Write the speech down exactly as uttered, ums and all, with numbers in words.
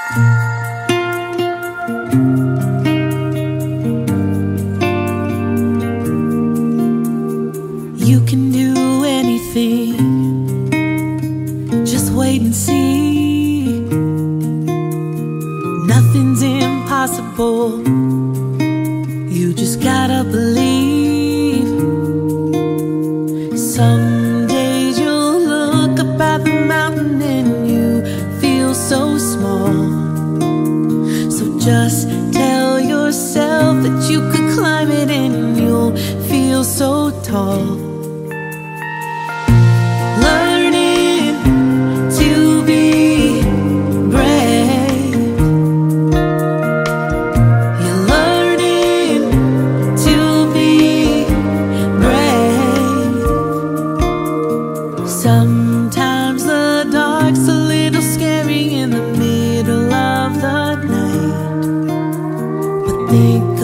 You can do anything, just wait and see. Nothing's impossible, you just gotta believe. Some days you'll look up at the mountain and you feel so small. So just tell yourself that you could climb it and you'll feel so tall. Sometimes the dark's a little scary in the middle of the night, but think